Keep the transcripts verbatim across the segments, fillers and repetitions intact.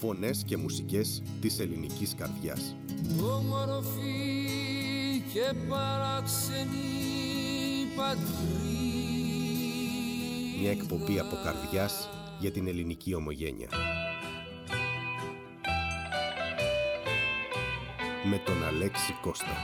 Φωνές και μουσικές της ελληνικής καρδιάς. Όμορφη και παράξενη πατρίδα. Μια εκπομπή από καρδιάς για την ελληνική ομογένεια. Με τον Αλέξη Κώστα.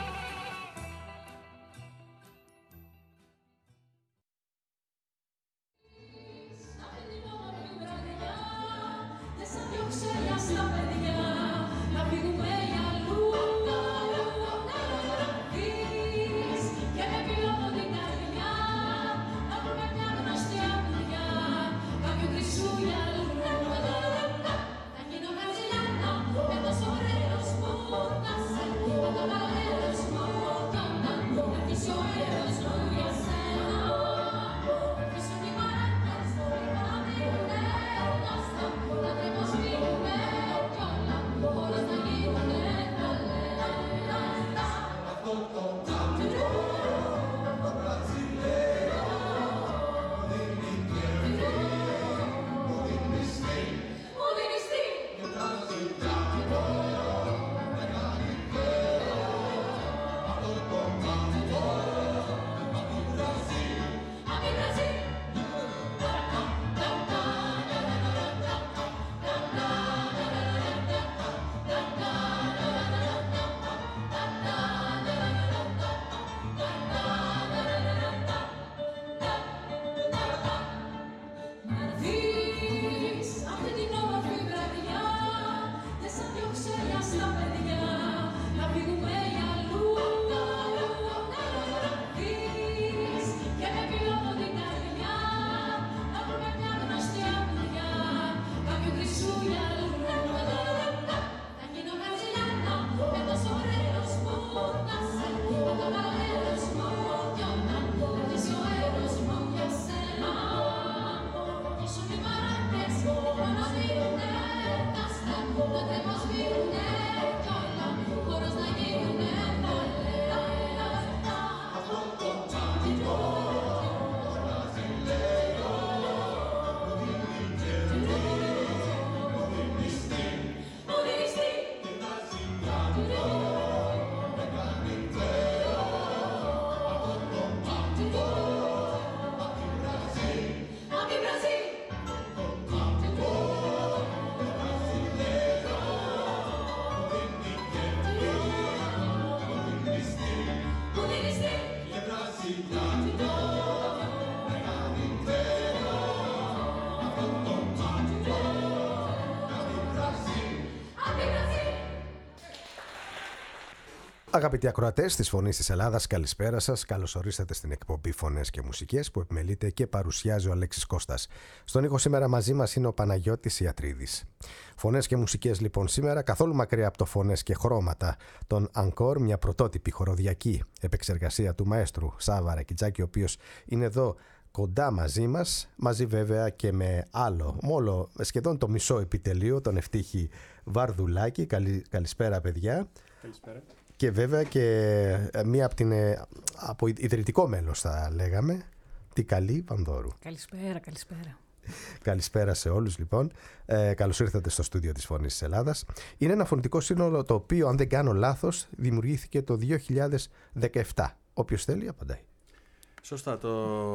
Αγαπητοί ακροατές της Φωνής της Ελλάδας, καλησπέρα σας. Καλώς ορίσατε στην εκπομπή Φωνές και Μουσικές που επιμελείται και παρουσιάζει ο Αλέξης Κώστας. Στον ήχο σήμερα μαζί μας είναι ο Παναγιώτης Ιατρίδης. Φωνές και Μουσικές λοιπόν σήμερα, καθόλου μακριά από το Φωνές και Χρώματα των Ανκόρ, μια πρωτότυπη χοροδιακή επεξεργασία του μαέστρου Σάβα Ρακιτζάκη, ο οποίος είναι εδώ κοντά μαζί μας, μαζί βέβαια και με άλλο, μόλο σχεδόν το μισό επιτελείο, τον Ευτύχη Βαρδουλάκη. Καλη, καλησπέρα παιδιά. Καλησπέρα. Και βέβαια και μία από, την, από ιδρυτικό μέλος θα λέγαμε, τη Καλή Πανδώρου. Καλησπέρα, καλησπέρα. Καλησπέρα σε όλους λοιπόν. Ε, καλώς ήρθατε στο στούντιο της Φωνής της Ελλάδας. Είναι ένα φωνητικό σύνολο το οποίο, αν δεν κάνω λάθος, δημιουργήθηκε το δύο χιλιάδες δεκαεπτά. Όποιος θέλει απαντάει. Σωστά, το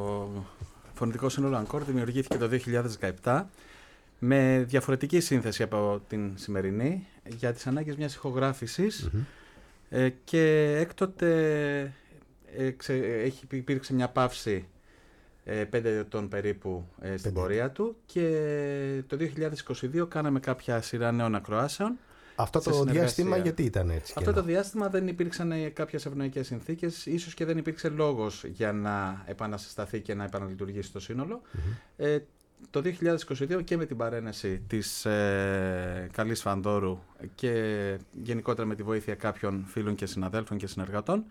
φωνητικό σύνολο Ανκόρ δημιουργήθηκε το δύο χιλιάδες δεκαεπτά με διαφορετική σύνθεση από την σημερινή για τις ανάγκες μιας ηχογράφησης. Mm-hmm. Ε, και έκτοτε ε, ξε, έχει, υπήρξε μια παύση ε, πέντε ετών περίπου ε, στην πέντε. πορεία του και το δύο χιλιάδες είκοσι δύο κάναμε κάποια σειρά νέων ακροάσεων. Αυτό το διάστημα γιατί ήταν έτσι? Αυτό το διάστημα δεν υπήρξαν κάποιες ευνοϊκές συνθήκες, ίσως και δεν υπήρξε λόγος για να επανασυσταθεί και να επαναλειτουργήσει το σύνολο. Mm-hmm. Ε, το δύο χιλιάδες είκοσι δύο και με την παρένεση της ε, Καλής Φανδώρου και γενικότερα με τη βοήθεια κάποιων φίλων και συναδέλφων και συνεργατών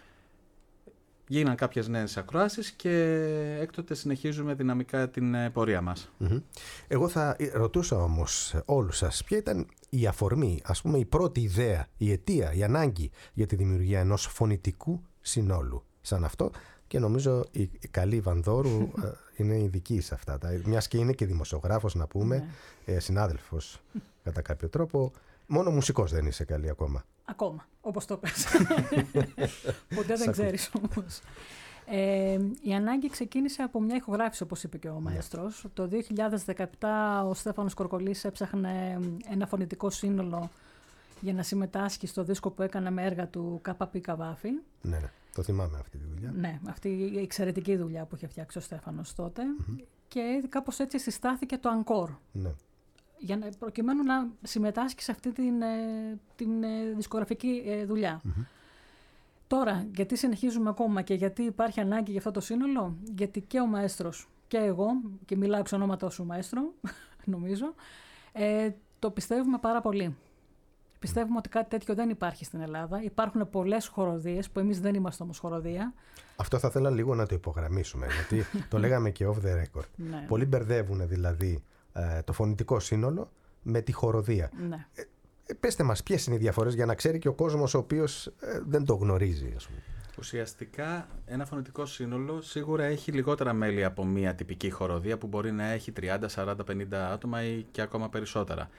γίναν κάποιες νέες ακροάσεις και έκτοτε συνεχίζουμε δυναμικά την ε, πορεία μας. Mm-hmm. Εγώ θα ρωτούσα όμως όλους σας ποια ήταν η αφορμή, ας πούμε η πρώτη ιδέα, η αιτία, η ανάγκη για τη δημιουργία ενός φωνητικού συνόλου σαν αυτό και νομίζω η, η καλή Βανδόρου είναι ειδική σε αυτά. Μιας και είναι και δημοσιογράφος, να πούμε, ναι. ε, συνάδελφος κατά κάποιο τρόπο. Μόνο μουσικός δεν είσαι καλή ακόμα. Ακόμα, όπως το πες. Ποτέ δεν ξέρεις όμως. Ε, η ανάγκη ξεκίνησε από μια ηχογράφηση, όπως είπε και ο μαέστρος. Το δύο χιλιάδες δεκαεπτά ο Στέφανος Κορκολής έψαχνε ένα φωνητικό σύνολο για να συμμετάσχει στο δίσκο που έκανα με έργα του Καπαπί Καβάφη. Ναι, ναι, το θυμάμαι αυτή τη δουλειά. Ναι, αυτή η εξαιρετική δουλειά που είχε φτιάξει ο Στέφανος τότε. Mm-hmm. Και κάπως έτσι συστάθηκε το Encore. Ναι. Για να, προκειμένου να συμμετάσχει σε αυτή την, την δισκογραφική δουλειά. Mm-hmm. Τώρα, γιατί συνεχίζουμε ακόμα και γιατί υπάρχει ανάγκη για αυτό το σύνολο? Γιατί και ο μαέστρος και εγώ, και μιλάω εξ ονόματος του μαέστρου, νομίζω, ε, το πιστεύουμε πάρα πολύ. Πιστεύουμε ότι κάτι τέτοιο δεν υπάρχει στην Ελλάδα. Υπάρχουν πολλές χοροδίες που εμείς δεν είμαστε όμως χοροδία. Αυτό θα ήθελα λίγο να το υπογραμμίσουμε, γιατί το λέγαμε και off the record. Ναι. Πολλοί μπερδεύουν δηλαδή ε, το φωνητικό σύνολο με τη χοροδία. Ναι. Ε, πέστε μας ποιες είναι οι διαφορές για να ξέρει και ο κόσμος ο οποίος ε, δεν το γνωρίζει, ας πούμε. Ουσιαστικά ένα φωνητικό σύνολο σίγουρα έχει λιγότερα μέλη από μια τυπική χοροδία που μπορεί να έχει τριάντα, σαράντα, πενήντα άτομα ή και ακόμα περισσότερα.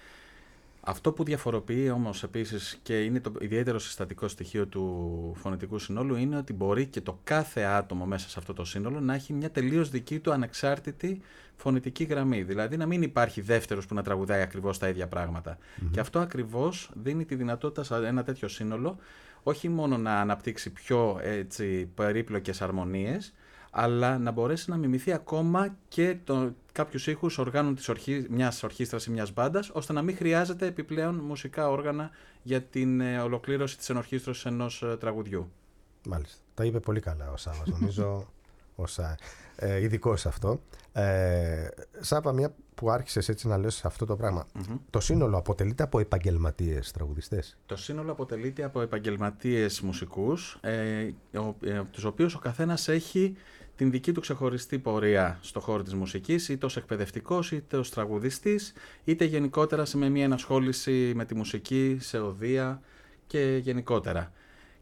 Αυτό που διαφοροποιεί όμως επίσης και είναι το ιδιαίτερο συστατικό στοιχείο του φωνητικού συνόλου είναι ότι μπορεί και το κάθε άτομο μέσα σε αυτό το σύνολο να έχει μια τελείως δική του ανεξάρτητη φωνητική γραμμή. Δηλαδή να μην υπάρχει δεύτερος που να τραγουδάει ακριβώς τα ίδια πράγματα. Mm-hmm. Και αυτό ακριβώς δίνει τη δυνατότητα σε ένα τέτοιο σύνολο όχι μόνο να αναπτύξει πιο έτσι, περίπλοκες αρμονίες, αλλά να μπορέσει να μιμηθεί ακόμα και το, κάποιους ήχους οργάνων της ορχή, μιας ορχήστρας ή μιας μπάντας, ώστε να μην χρειάζεται επιπλέον μουσικά όργανα για την ε, ολοκλήρωση της ενορχήστρωσης ενός ε, τραγουδιού. Μάλιστα. Τα είπε πολύ καλά ο Σάββας, νομίζω, ως ε, ειδικός σε αυτό. Ε, Σάββα, μια που άρχισες έτσι να λες αυτό το πράγμα, mm-hmm. το σύνολο αποτελείται από επαγγελματίες τραγουδιστές? Το σύνολο αποτελείται από επαγγελματίες μουσικούς, ε, ο, ε, τους οποίους ο καθένας έχει την δική του ξεχωριστή πορεία στο χώρο της μουσικής, είτε ως εκπαιδευτικός, είτε ως τραγουδιστής, είτε γενικότερα σε με μια ενασχόληση με τη μουσική, σε οδεία και γενικότερα.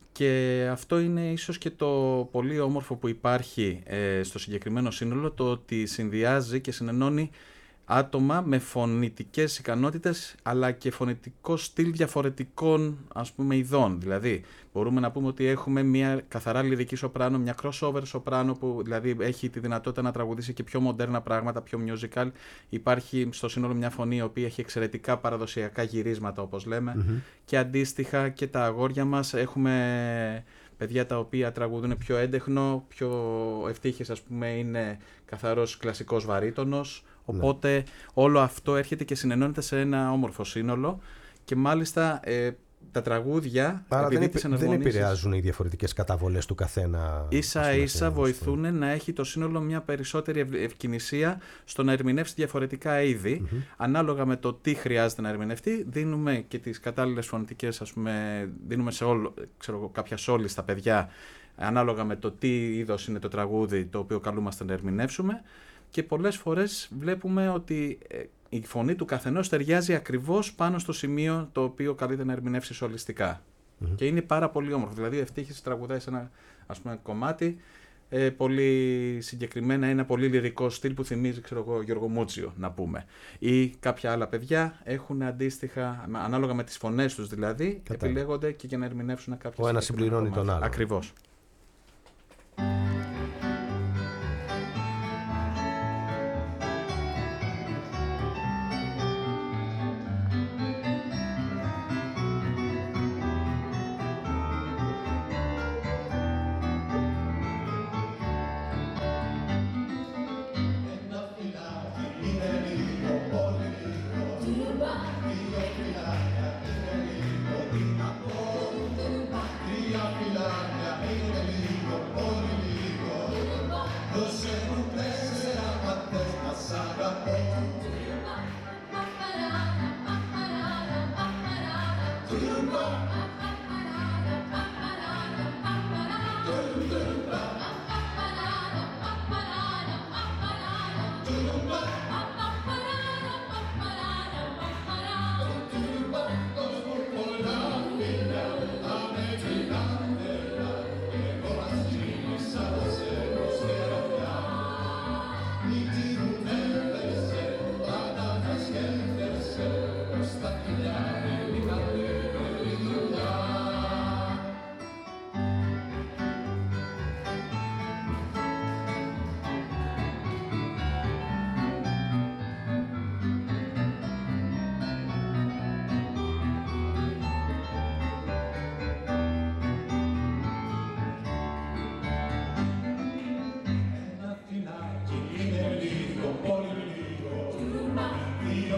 Και αυτό είναι ίσως και το πολύ όμορφο που υπάρχει ε, στο συγκεκριμένο σύνολο, το ότι συνδυάζει και συνενώνει άτομα με φωνητικές ικανότητες αλλά και φωνητικό στυλ διαφορετικών, ας πούμε, ειδών. Δηλαδή μπορούμε να πούμε ότι έχουμε μια καθαρά λυρική σοπράνο, μια crossover σοπράνο που δηλαδή έχει τη δυνατότητα να τραγουδήσει και πιο μοντέρνα πράγματα, πιο musical. Υπάρχει στο σύνολο μια φωνή η οποία έχει εξαιρετικά παραδοσιακά γυρίσματα, όπως λέμε, mm-hmm. και αντίστοιχα και τα αγόρια μας έχουμε παιδιά τα οποία τραγουδούν πιο έντεχνο, πιο ευτύχες, ας πούμε, είναι καθαρός κλασικός βαρύτονος. Οπότε ναι. όλο αυτό έρχεται και συνενώνεται σε ένα όμορφο σύνολο και μάλιστα ε, τα τραγούδια, άρα επειδή δεν, τις επι, δεν επηρεάζουν οι διαφορετικές καταβολές του καθένα. Ίσα ίσα βοηθούν να έχει το σύνολο μια περισσότερη ευ, ευκαινησία στο να ερμηνεύσει διαφορετικά είδη. Mm-hmm. Ανάλογα με το τι χρειάζεται να ερμηνευτεί, δίνουμε και τις κατάλληλες φωνητικές, ας πούμε, δίνουμε σε όλο, ξέρω, κάποια σόλη στα παιδιά, ανάλογα με το τι είδος είναι το τραγούδι το οποίο καλούμαστε να ερμηνεύσουμε. Και πολλές φορές βλέπουμε ότι η φωνή του καθενός ταιριάζει ακριβώς πάνω στο σημείο το οποίο καλείται να ερμηνεύσει σολιστικά. Mm-hmm. Και είναι πάρα πολύ όμορφο. Δηλαδή, ευτύχης τραγουδάει σε ένα, ας πούμε, κομμάτι ε, πολύ συγκεκριμένα, ένα πολύ λυρικό στυλ που θυμίζει, ξέρω εγώ, Γιώργο Μούτσιο, να πούμε. Ή κάποια άλλα παιδιά έχουν αντίστοιχα, ανάλογα με τις φωνές τους δηλαδή, Κατά. επιλέγονται και για να ερμηνεύσουν κάποια. Ο ένας συμπληρώνει τον άλλο. Ακριβώς. Τρία φυλάκια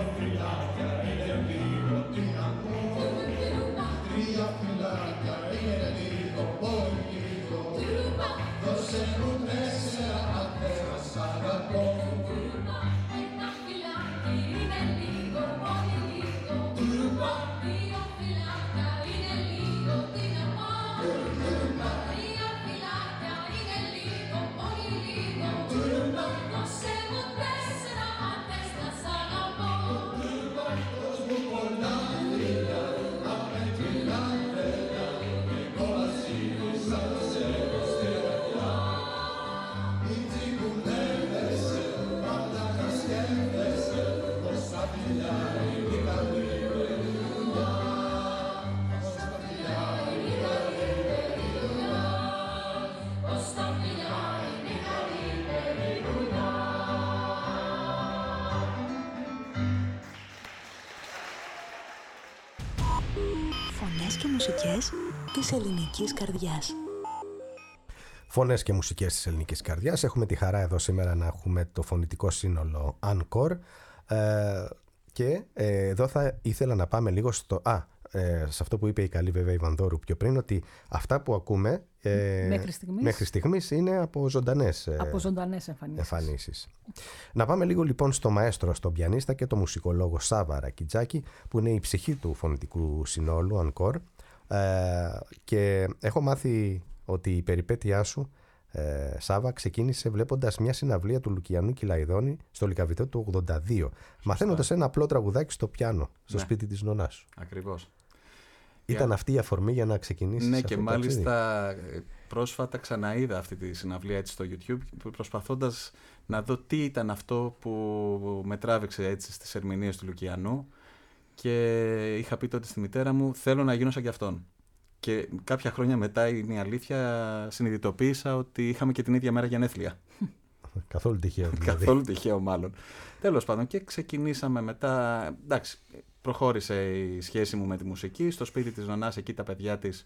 Φωνές και μουσικές της ελληνικής καρδιάς. Φωνές και μουσικές της ελληνικής καρδιάς. Έχουμε τη χαρά εδώ σήμερα να έχουμε το φωνητικό σύνολο Encore. Ε, και ε, εδώ θα ήθελα να πάμε λίγο στο... Α, ε, σε αυτό που είπε η καλή βέβαια η Βανδόρου πιο πριν, ότι αυτά που ακούμε ε, μέχρι, στιγμής, μέχρι στιγμής είναι από ζωντανές, ε, από ζωντανές εμφανίσεις. εμφανίσεις. Να πάμε λίγο λοιπόν στο μαέστρο, στον πιανίστα και το μουσικολόγο Σάβα Ρακιτζάκη, που είναι η ψυχή του φωνητικού συνόλου Encore. Ε, και έχω μάθει ότι η περιπέτειά σου, ε, Σάβα, ξεκίνησε βλέποντας μια συναυλία του Λουκιανού Κυλαϊδόνη στο Λυκαβητό του ογδόντα δύο, μαθαίνοντας ένα απλό τραγουδάκι στο πιάνο, στο ναι. σπίτι της νονάς σου. Ακριβώς. Ήταν Για... αυτή η αφορμή για να ξεκινήσεις? Ναι, και μάλιστα ταξίδι. Πρόσφατα ξαναείδα αυτή τη συναυλία έτσι στο YouTube, προσπαθώντας να δω τι ήταν αυτό που με τράβηξε έτσι στις ερμηνείες του Λουκιανού, και είχα πει τότε στη μητέρα μου, θέλω να γίνω σαν κι αυτόν. Και κάποια χρόνια μετά, είναι η αλήθεια, συνειδητοποίησα ότι είχαμε και την ίδια μέρα γενέθλια. Καθόλου τυχαίο. Δηλαδή. Καθόλου τυχαίο μάλλον. Τέλος πάντων, και ξεκινήσαμε μετά, εντάξει, προχώρησε η σχέση μου με τη μουσική. Στο σπίτι της νονάς, εκεί τα παιδιά της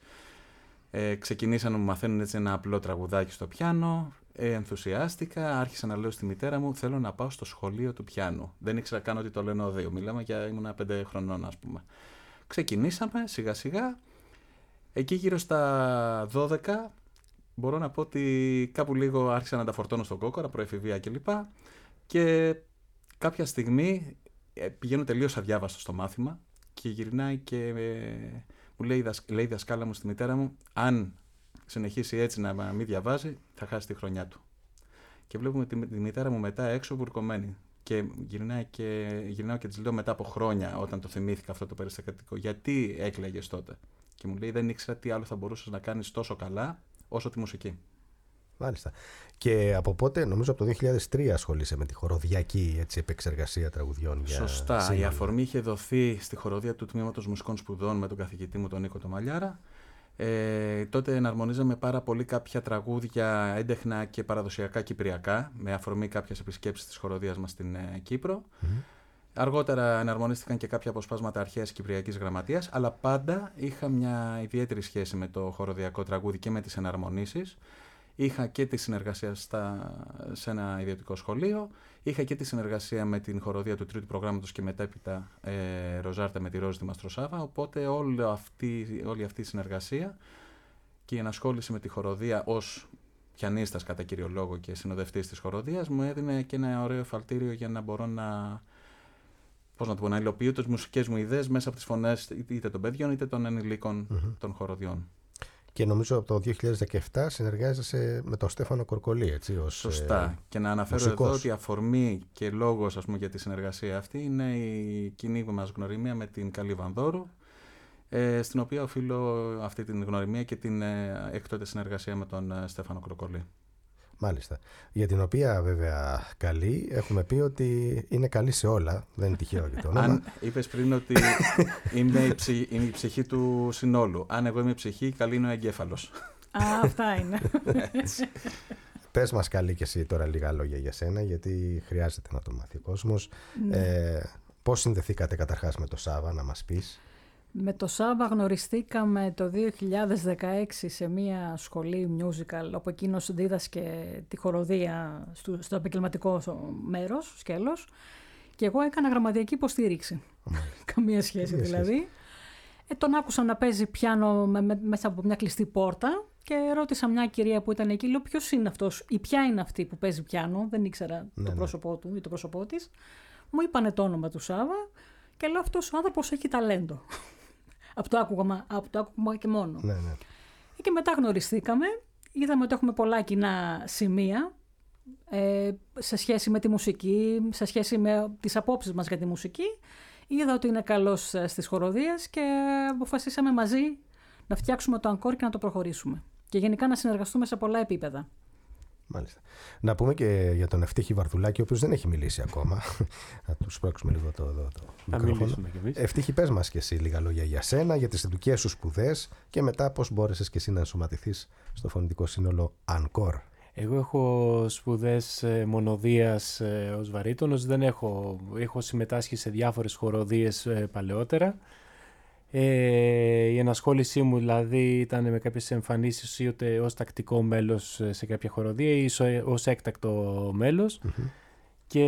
ε, ξεκινήσαν να μου μαθαίνουν έτσι ένα απλό τραγουδάκι στο πιάνο. Ε, ενθουσιάστηκα, άρχισα να λέω στη μητέρα μου, θέλω να πάω στο σχολείο του πιάνου. Δεν ήξερα καν ότι το λένε οδείο. Μιλάμε για ήμουνα πέντε χρονών, ας πούμε. Ξεκινήσαμε σιγά σιγά. Εκεί γύρω στα δώδεκα, μπορώ να πω ότι κάπου λίγο άρχισα να τα φορτώνω στον κόκορα, προεφηβεία κλπ. Και κάποια στιγμή πηγαίνω τελείως αδιάβαστο στο μάθημα και γυρνάει και μου λέει, λέει η δασκάλα μου στη μητέρα μου, αν συνεχίσει έτσι να μην διαβάζει, θα χάσει τη χρονιά του. Και βλέπουμε τη, τη μητέρα μου μετά έξω βουρκωμένη. Και γυρνάει και γυρνάω και της λέω μετά από χρόνια, όταν το θυμήθηκα αυτό το περιστατικό, γιατί έκλαιγες τότε? Και μου λέει, δεν ήξερα τι άλλο θα μπορούσες να κάνεις τόσο καλά όσο τη μουσική. Μάλιστα. Και από πότε, νομίζω από το δύο χιλιάδες τρία ασχολείσαι με τη χοροδιακή έτσι, επεξεργασία τραγουδιών. Για Σωστά. σύνολο. Η αφορμή είχε δοθεί στη χοροδία του Τμήματος Μουσικών Σπουδών με τον καθηγητή μου τον Νίκο το Μαλιάρα. Ε, τότε εναρμονίζαμε πάρα πολύ κάποια τραγούδια έντεχνα και παραδοσιακά κυπριακά, με αφορμή κάποιες επισκέψεις της χοροδίας μας στην ε, Κύπρο. Mm-hmm. Αργότερα εναρμονίστηκαν και κάποια αποσπάσματα αρχαίας κυπριακής γραμματείας, αλλά πάντα είχα μια ιδιαίτερη σχέση με το χοροδιακό τραγούδι και με τις εναρμονίσεις. Είχα και τη συνεργασία στα, σε ένα ιδιωτικό σχολείο, είχα και τη συνεργασία με την χοροδία του τρίτου προγράμματος και μετέπειτα ε, Ροζάρτα με τη Ρόζη τη Μαστροσάβα, οπότε όλη αυτή, όλη αυτή η συνεργασία και η ενασχόληση με τη χοροδία ως πιανίστας κατά κύριο λόγο και συνοδευτής της χοροδίας μου έδινε και ένα ωραίο εφαλτήριο για να μπορώ να, πώς να το πω, να υλοποιώ τις μουσικές μου ιδέες μέσα από τις φωνές είτε των παιδιών είτε των ενηλίκων mm-hmm. των χοροδιών. Και νομίζω από το δύο χιλιάδες δεκαεπτά συνεργάζεσαι με τον Στέφανο Κορκολί, έτσι, ως Σωστά. Ε, και να αναφέρω μουσικός. Εδώ ότι η αφορμή και λόγος, ας πούμε, για τη συνεργασία αυτή είναι η κοινή μας γνωριμία με την καλή Βανδόρου, ε, στην οποία οφείλω αυτή την γνωριμία και την ε, έκτοτε συνεργασία με τον ε, Στέφανο Κορκολί. Μάλιστα. Για την οποία βέβαια καλή έχουμε πει ότι είναι καλή σε όλα. Δεν είναι τυχαίο και το όνομα. Αν είπες πριν ότι είμαι η, ψυχή, είναι η ψυχή του συνόλου. Αν εγώ είμαι η ψυχή, καλή είναι ο εγκέφαλος. Α, αυτά είναι. Πες μας καλή και εσύ τώρα λίγα λόγια για σένα, γιατί χρειάζεται να το μάθει ο κόσμος. Ναι. Ε, πώς συνδεθήκατε καταρχάς με το Σάβα, να μας πεις? Με το Σάβα γνωριστήκαμε το δύο χιλιάδες δεκαέξι σε μια σχολή musical, όπου εκείνος δίδασκε τη χοροδία στο, στο επαγγελματικό μέρος, σκέλος. Και εγώ έκανα γραμματιακή υποστήριξη. Καμία σχέση Καμία δηλαδή. Σχέση. Ε, τον άκουσα να παίζει πιάνο με, με, μέσα από μια κλειστή πόρτα και ρώτησα μια κυρία που ήταν εκεί, λέω ποιος είναι αυτός ή ποια είναι αυτή που παίζει πιάνο, δεν ήξερα ναι, το ναι. πρόσωπό του ή το πρόσωπό της. Μου είπανε το όνομα του Σάβα και λέω αυτός ο άνθρωπος έχει ταλέντο. από, το άκουγα, από το άκουγα και μόνο. Ναι, ναι. Και μετά γνωριστήκαμε, είδαμε ότι έχουμε πολλά κοινά σημεία ε, σε σχέση με τη μουσική, σε σχέση με τις απόψεις μας για τη μουσική. Είδα ότι είναι καλός στις χοροδίες και αποφασίσαμε μαζί να φτιάξουμε το Encore και να το προχωρήσουμε. Και γενικά να συνεργαστούμε σε πολλά επίπεδα. Μάλιστα. Να πούμε και για τον Ευτύχη Βαρδουλάκη, ο οποίος δεν έχει μιλήσει ακόμα. Να του σπρώξουμε λίγο το, το, το μικρόφωνο. Ευτύχη, πες μας και εσύ λίγα λόγια για σένα, για τις ειδικές σου σπουδές και μετά πώς μπόρεσες και εσύ να ενσωματηθείς στο φωνητικό σύνολο Encore. Εγώ έχω σπουδές μονοδίας ως βαρύτονος, δεν έχω, έχω συμμετάσχει σε διάφορες χοροδίες παλαιότερα. Ε, η ενασχόλησή μου δηλαδή ήταν με κάποιες εμφανίσεις είτε ως τακτικό μέλος σε κάποια χοροδία ή ως έκτακτο μέλος. Mm-hmm. Και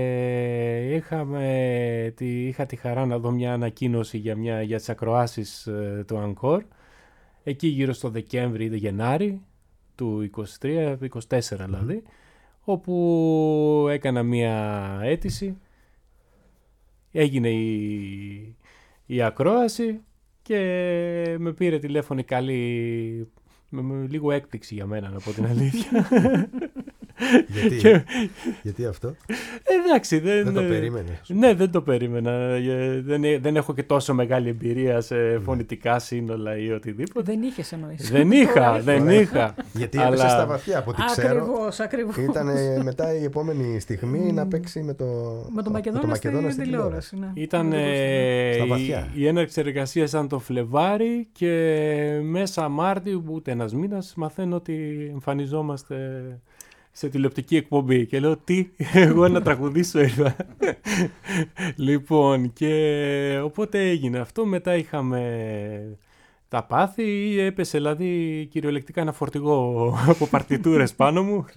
είχαμε, τη, είχα τη χαρά να δω μια ανακοίνωση για, μια, για τις ακροάσεις του Encore εκεί γύρω στο Δεκέμβρη ή Γενάρη του είκοσι τρία είκοσι τέσσερα δηλαδή, mm-hmm. όπου έκανα μια αίτηση, έγινε η, η ακρόαση και με πήρε τηλέφωνο καλή, με, με λίγο έκπληξη για μένα να πω την αλήθεια. Γιατί, και... γιατί αυτό? Ε, εντάξει, δεν, δεν το περίμενε. Ναι, δεν το περίμενα. Δεν, δεν έχω και τόσο μεγάλη εμπειρία σε φωνητικά σύνολα ή οτιδήποτε. Δεν είχες εννοήσει. Δεν είχα, δεν είχα. Γιατί έπεσε αλλά... στα βαθιά από ό,τι ξέρω. Ακριβώς, ακριβώς. Ήταν μετά η επόμενη στιγμή να παίξει με το, με το Μακεδόνα, με το Μακεδόνα στην τηλεόραση. Ναι. Ήταν ε, η, η έναρξη εργασίας ήταν το Φλεβάρι και μέσα Μάρτιο, ούτε ένας μήνας, μαθαίνω ότι εμφανιζόμαστε σε τηλεοπτική εκπομπή και λέω τι, εγώ να τραγουδήσω ήρθα. Λοιπόν, και οπότε έγινε αυτό, μετά είχαμε τα πάθη, έπεσε δηλαδή κυριολεκτικά ένα φορτηγό από παρτιτούρες πάνω μου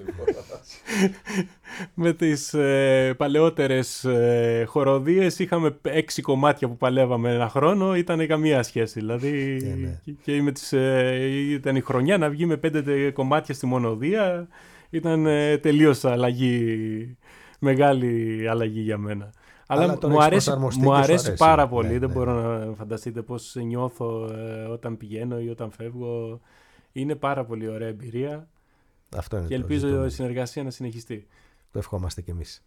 με τις ε, παλαιότερες ε, χοροδίες είχαμε έξι κομμάτια που παλεύαμε ένα χρόνο, ήταν καμία σχέση δηλαδή yeah, ναι. και, και με τις, ε, ήταν η χρονιά να βγει με πέντε κομμάτια στη μονοδία. Ήταν ε, τελείως αλλαγή, μεγάλη αλλαγή για μένα. Αλλά, Αλλά μου αρέσει, μου αρέσει, αρέσει πάρα πολύ. Ναι, δεν ναι. μπορώ να φανταστείτε πώς νιώθω ε, όταν πηγαίνω ή όταν φεύγω. Είναι πάρα πολύ ωραία εμπειρία. Αυτό είναι και το ελπίζω ζητούμε. η συνεργασία να συνεχιστεί. Το ευχόμαστε κι εμείς.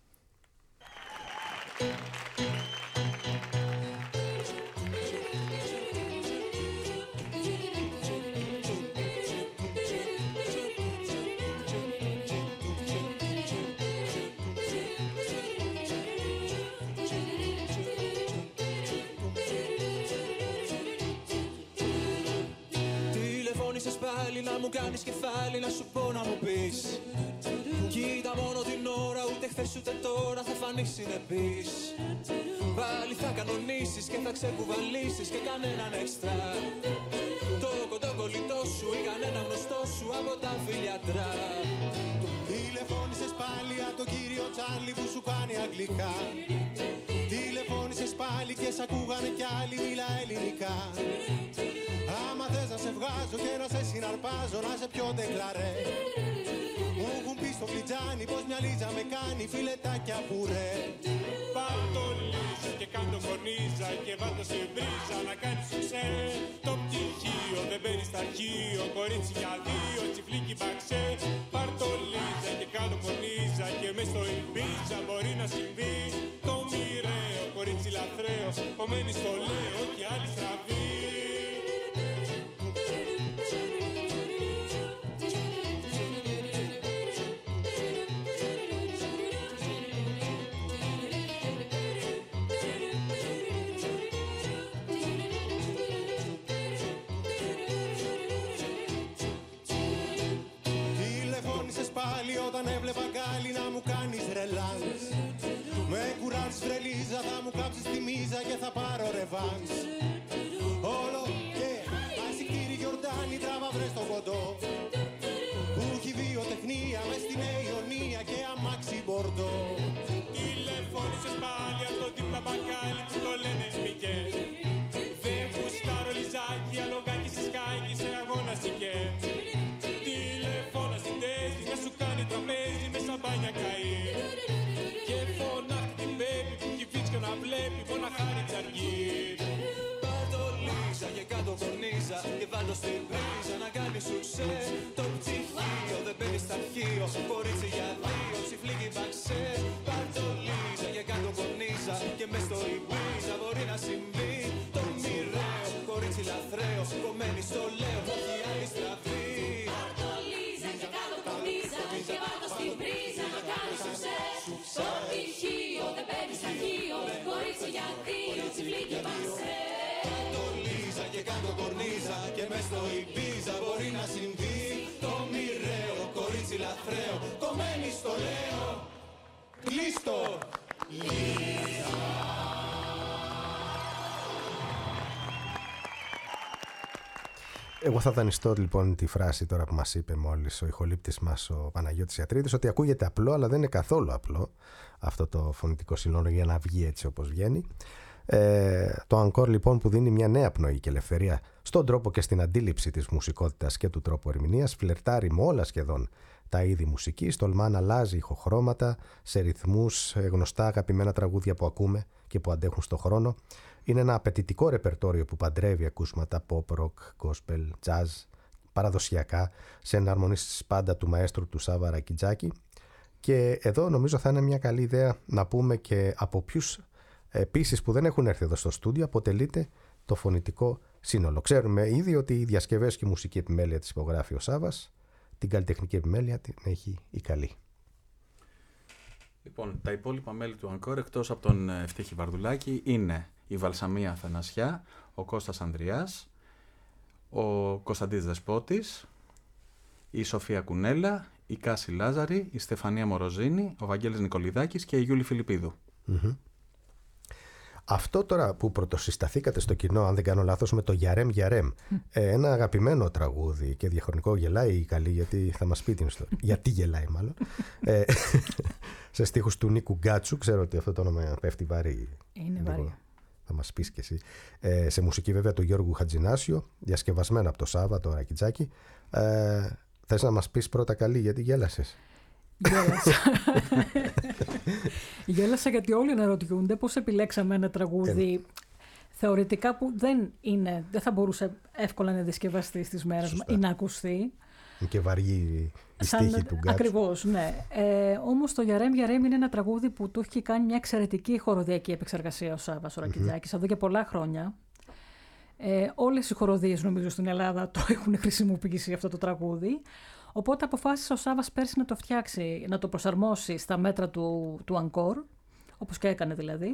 Να μου κάνεις κεφάλι, να σου πω να μου πεις. Κοίτα μόνο την ώρα, ούτε χθες ούτε τώρα θα φανείς συνεπής. Πάλι θα κανονίσεις και θα ξεκουβαλήσεις και κανέναν έξτρα. Το κοντό κολλητό σου ή κανένα γνωστό σου από τα φιλιατρά. Τηλεφώνησες πάλι από τον κύριο Τσάρλι που σου κάνει αγγλικά. Τηλεφώνησες πάλι και σ' ακούγανε κι άλλοι μιλά ελληνικά. Άμα θες να σε βγάζω και να σε συναρπάζω, να σε πιο ντεκλαρέ. Μου έχουν πει στο φλιτζάνι πως μια λίζα με κάνει φιλετάκια πουρέ. Πάρ' το λύση και κάντο κονίζα και βάλτο σε μπρίζα να κάνεις σουξέ. Το πτυχίο δεν μπαίνει στα αρχείο, κορίτσι για δύο, τσιφλίκι μπαξέ. Πάρ' το λύση και κάντο κονίζα και μες στο Ιμπίζα μπορεί να συμβεί. Το μοιραίο, κορίτσι λαθραίο, κομμένη στο λέω και άλλη στραβή. Πάλι όταν έβλεπα γκάλι να μου κάνεις ρελάνς. Με κουράζεις βρελίζα, θα μου κάψεις τη μίζα και θα πάρω ρεβάνς. Όλο και ασυκτήρι Γιορτάνη τράβα βρες το κοντό. Που έχει βιοτεχνία μες στην Αιωνία και αμάξι μπορντό. Τηλεφώνησες να χάνει ψαργή. Πάρτο Λίζα και κάτω κορνίζα και βάλτο στην πρίζα να κάνει σουξέ. Το ψυχείο δεν μπαίνει στα αρχείο, κορίτσι για δύο, ψηφλίκι μπαξέ. Πάρτο Λίζα και κάτω κορνίζα και μες στο Ιμπίζα μπορεί να συμβεί. Το μοιραίο, κορίτσι λαθραίο, κομμένη στο λέω, όχι άλλη στραφή. Πάρτο Λίζα και κάτω κορνίζα και βάλτο στην πρίζα να κάνει σουξέ. Το ψυχείο δεν μπαίνει στα αρχείο, κορίτσι για δύο, ψηφλίκι μπαξέ. Πάρτο Λίζα και κάτω κορνίζα και μες στο Ιμπίζα μπορεί να συμβεί. Το μοιραίο, κορίτσι λαθραίο, κομμένη στο λέω. Κλείστο! Λίζα! Εγώ θα δανειστώ λοιπόν τη φράση τώρα που μας είπε μόλις ο ηχολήπτης μας ο Παναγιώτης Ιατρίδης, ότι ακούγεται απλό αλλά δεν είναι καθόλου απλό αυτό το φωνητικό σύνολο για να βγει έτσι όπως βγαίνει. Ε, το ανκόρ λοιπόν που δίνει μια νέα πνοή και ελευθερία στον τρόπο και στην αντίληψη της μουσικότητας και του τρόπου ερμηνείας, φλερτάρει με όλα σχεδόν τα είδη μουσικής, τολμά να αλλάζει ηχοχρώματα σε ρυθμούς, γνωστά αγαπημένα τραγούδια που ακούμε και που αντέχουν στο χρόνο. Είναι ένα απαιτητικό ρεπερτόριο που παντρεύει ακούσματα pop, rock, gospel, jazz, παραδοσιακά, σε εναρμονίσεις πάντα του μαέστρου του Σάβα Ρακιτζάκη. Και εδώ νομίζω θα είναι μια καλή ιδέα να πούμε και από ποιους επίσης που δεν έχουν έρθει εδώ στο στούντιο αποτελείται το φωνητικό σύνολο. Ξέρουμε ήδη ότι οι διασκευές και η μουσική επιμέλεια της υπογράφει ο Σάβας, την καλλιτεχνική επιμέλεια την έχει η Καλή. Λοιπόν, τα υπόλοιπα μέλη του Ανκόρ εκτός από τον Ευτύχη Βαρδουλάκη είναι η Βαλσαμία Αθανασιά, ο Κώστας Ανδριάς, ο Κωνσταντής Δεσπότης, η Σοφία Κουνέλα, η Κάση Λάζαρη, η Στεφανία Μοροζίνη, ο Βαγγέλης Νικολιδάκης και η Γιούλη Φιλιππίδου. Mm-hmm. Αυτό τώρα που πρωτοσυσταθήκατε στο κοινό, αν δεν κάνω λάθος, με το Γιαρέμ Γιαρέμ, mm. ε, ένα αγαπημένο τραγούδι και διαχρονικό, γελάει η Καλή γιατί θα μας πει την ιστορία. Γιατί γελάει μάλλον. ε, σε στίχους του Νίκου Γκάτσου, ξέρω ότι αυτό το όνομα πέφτει βαρύ. Είναι βαρύ. Θα μας πεις κι εσύ. Ε, σε μουσική βέβαια του Γιώργου Χατζινάσιο, διασκευασμένα από το Σάβα, το Ρακιτζάκη. Ε, θες να μας πεις πρώτα, Καλή, γιατί γέλασες? Γέλασα. Γέλασα γιατί όλοι αναρωτιούνται πώς επιλέξαμε ένα τραγούδι ε, θεωρητικά που δεν είναι, δεν θα μπορούσε εύκολα να διασκευαστεί στις μέρες μας ή να ακουστεί. Και βαριή η στίχη του Γκάτσου. Ακριβώς, ναι. Ε, όμως το Γιαρέμ Γιαρέμ είναι ένα τραγούδι που του έχει κάνει μια εξαιρετική χοροδιακή επεξεργασία ο Σάββας ο Ρακιτζάκης mm-hmm. εδώ και πολλά χρόνια. Ε, όλες οι χοροδίες νομίζω στην Ελλάδα το έχουν χρησιμοποιήσει αυτό το τραγούδι. Οπότε αποφάσισε ο Σάββας πέρσι να το φτιάξει, να το προσαρμόσει στα μέτρα του, του Ανκόρ, όπως και έκανε δηλαδή.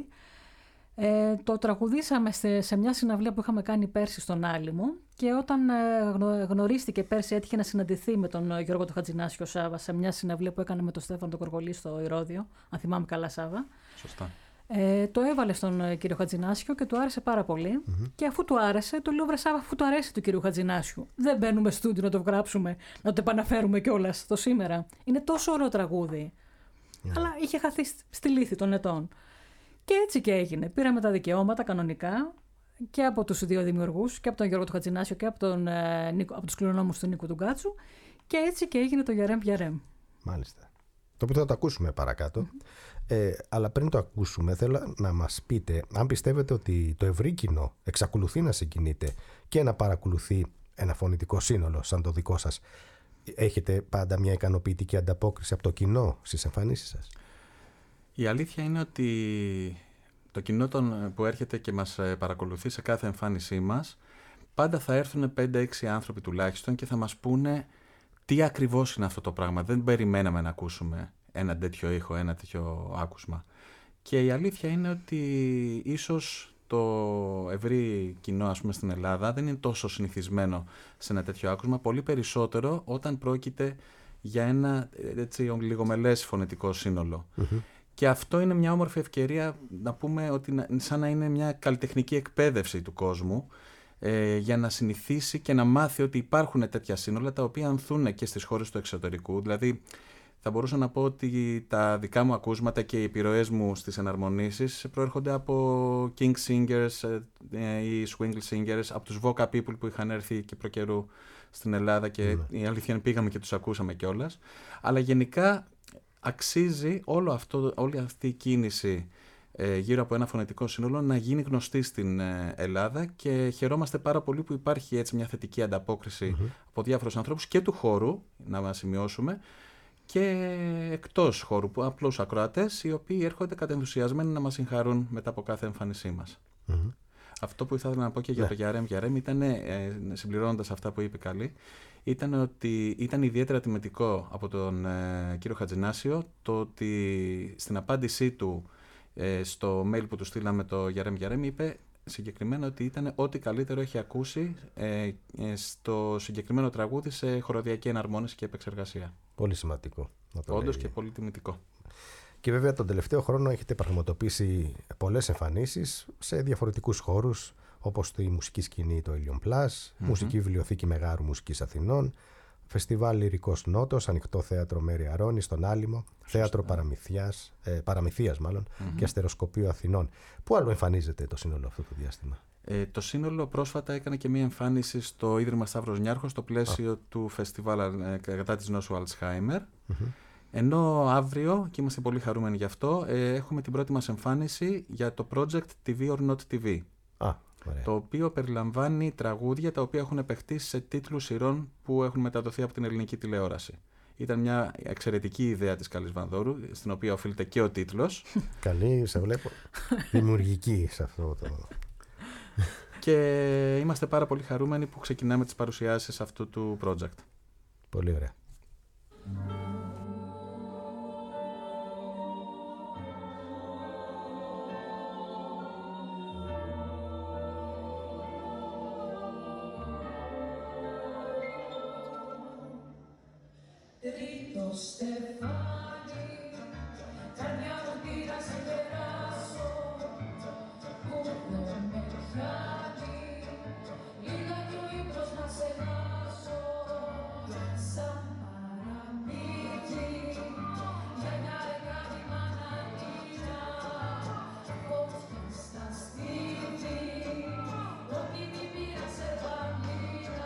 Ε, το τραγουδήσαμε σε, σε μια συναυλία που είχαμε κάνει πέρσι στον Άλυμο και όταν ε, γνω, γνωρίστηκε πέρσι, έτυχε να συναντηθεί με τον Γιώργο του Χατζινάσιο Σάββα σε μια συναυλία που έκανε με τον Στέφανο τον Κοργολή στο Ηρώδιο, αν θυμάμαι καλά, Σάββα. Σωστά. Ε, το έβαλε στον κύριο Χατζινάσιο και του άρεσε πάρα πολύ. Mm-hmm. Και αφού του άρεσε, του λέω: βρε Σάββα, αφού του αρέσει του κύριου Χατζινάσιου, δεν μπαίνουμε στούντιο να το γράψουμε, να το επαναφέρουμε κιόλας το σήμερα. Είναι τόσο ωραίο τραγούδι. Yeah. Αλλά είχε χαθεί στη λύθη των ετών. Και έτσι και έγινε. Πήραμε τα δικαιώματα κανονικά και από τους δύο δημιουργούς, και από τον Γιώργο του Χατζινάσιο και από, τον, ε, Νίκο, από τους κληρονόμους του Νίκου του Γκάτσου. Και έτσι και έγινε το Γιαρέμ Γιαρέμ. Μάλιστα. Το οποίο θα το ακούσουμε παρακάτω. Mm-hmm. Ε, αλλά πριν το ακούσουμε, θέλω να μας πείτε αν πιστεύετε ότι το ευρύ κοινό εξακολουθεί να συγκινείται και να παρακολουθεί ένα φωνητικό σύνολο σαν το δικό σας. Έχετε πάντα μια ικανοποιητική ανταπόκριση από το κοινό στις εμφανίσεις σας? Η αλήθεια είναι ότι το κοινό τον, που έρχεται και μας παρακολουθεί σε κάθε εμφάνισή μας, πάντα θα έρθουν πέντε έξι άνθρωποι τουλάχιστον και θα μας πούνε τι ακριβώς είναι αυτό το πράγμα. Δεν περιμέναμε να ακούσουμε ένα τέτοιο ήχο, ένα τέτοιο άκουσμα. Και η αλήθεια είναι ότι ίσως το ευρύ κοινό, ας πούμε, στην Ελλάδα δεν είναι τόσο συνηθισμένο σε ένα τέτοιο άκουσμα, πολύ περισσότερο όταν πρόκειται για ένα έτσι λιγομελές φωνητικό σύνολο. Mm-hmm. Και αυτό είναι μια όμορφη ευκαιρία να πούμε ότι σαν να είναι μια καλλιτεχνική εκπαίδευση του κόσμου, ε, για να συνηθίσει και να μάθει ότι υπάρχουν τέτοια σύνολα τα οποία ανθούν και στις χώρες του εξωτερικού. Δηλαδή θα μπορούσα να πω ότι τα δικά μου ακούσματα και οι επιρροές μου στις εναρμονίσεις προέρχονται από King Singers ή Swingle Singers, από τους Voca People που είχαν έρθει και προκαιρού στην Ελλάδα και mm. η αλήθεια είναι πήγαμε και τους ακούσαμε κιόλας. Αλλά γενικά αξίζει όλο αυτό, όλη αυτή η κίνηση γύρω από ένα φωνητικό σύνολο να γίνει γνωστή στην Ελλάδα, και χαιρόμαστε πάρα πολύ που υπάρχει έτσι μια θετική ανταπόκριση mm-hmm. από διάφορους ανθρώπους και του χώρου, να μας σημειώσουμε, και εκτός χώρου, που απλώς ακροατές, οι οποίοι έρχονται κατενθουσιασμένοι να μας συγχαρούν μετά από κάθε εμφάνισή μας. Mm-hmm. Αυτό που ήθελα να πω και για yeah. το Γιαρέμ Γιαρέμ ήταν, ε, συμπληρώνοντας αυτά που είπε Καλή, ήταν ότι ήταν ιδιαίτερα τιμητικό από τον ε, κύριο Χατζηνάσιο το ότι στην απάντησή του ε, στο mail που του στείλαμε το Γιαρέμ Γιαρέμ είπε συγκεκριμένα ότι ήταν ό,τι καλύτερο έχει ακούσει ε, ε, στο συγκεκριμένο τραγούδι σε χοροδιακή εναρμόνιση και επεξεργασία. Πολύ σημαντικό. Όντως και πολύ τιμητικό. Και βέβαια τον τελευταίο χρόνο έχετε πραγματοποιήσει πολλές εμφανίσεις σε διαφορετικούς χώρους, όπως τη μουσική σκηνή το Ilion Plus, mm-hmm. μουσική βιβλιοθήκη Μεγάρου Μουσικής Αθηνών, φεστιβάλ Λυρικός Νότος, ανοιχτό θέατρο Μέρη Αρώνη στον Άλυμο, θέατρο Παραμυθιάς, ε, Παραμυθίας μάλλον, mm-hmm. και αστεροσκοπείο Αθηνών. Πού άλλο εμφανίζεται το σύνολο αυτό το διάστημα? Ε, το σύνολο πρόσφατα έκανε και μία εμφάνιση στο Ίδρυμα Σταύρος Νιάρχος στο πλαίσιο ah. του φεστιβάλ ε, κατά της νόσου Αλτσχάιμερ. Mm-hmm. Ενώ αύριο, και είμαστε πολύ χαρούμενοι γι' αυτό, ε, έχουμε την πρώτη μας εμφάνιση για το project τι βι or Not τι βι. Ah. Το οποίο περιλαμβάνει τραγούδια τα οποία έχουν επεχτεί σε τίτλους σειρών που έχουν μεταδοθεί από την ελληνική τηλεόραση. Ήταν μια εξαιρετική ιδέα της Καλής Βανδόρου, στην οποία οφείλεται και ο τίτλος. Καλή, σε βλέπω δημιουργική σε αυτό το... Και είμαστε πάρα πολύ χαρούμενοι που ξεκινάμε τις παρουσιάσεις αυτού του project. Πολύ ωραία. Τρίτο στεφάνι, καρδιά μου τι να σε περάσω, που δεν με πιάνει, λίγα κι ο ύπνος να σε χάσω, σαν παραμύθι, για μια ρεγάτη μανατίνα, φωτιά στα στήθη, ότι την πήρα σε βαλίνα.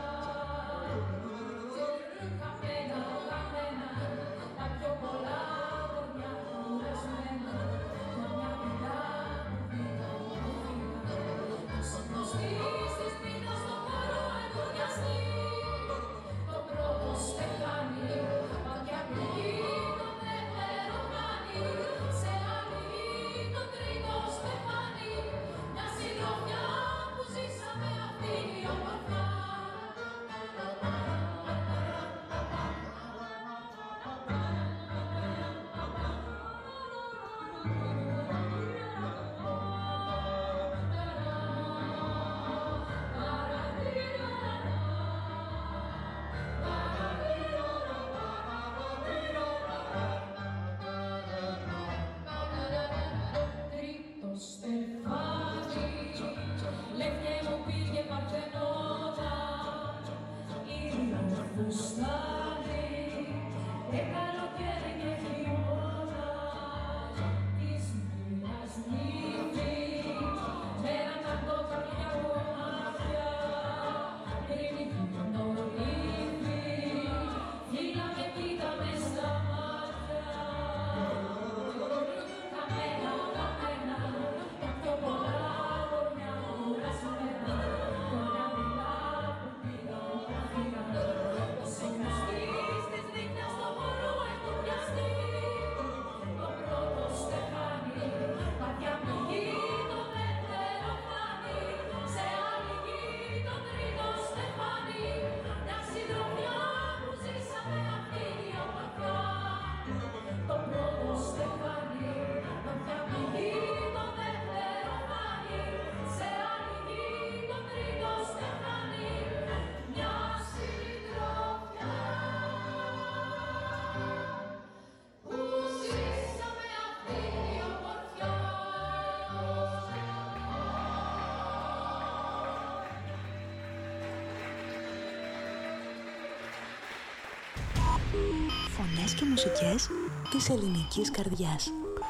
Φωνές και μουσικές της ελληνικής καρδιάς.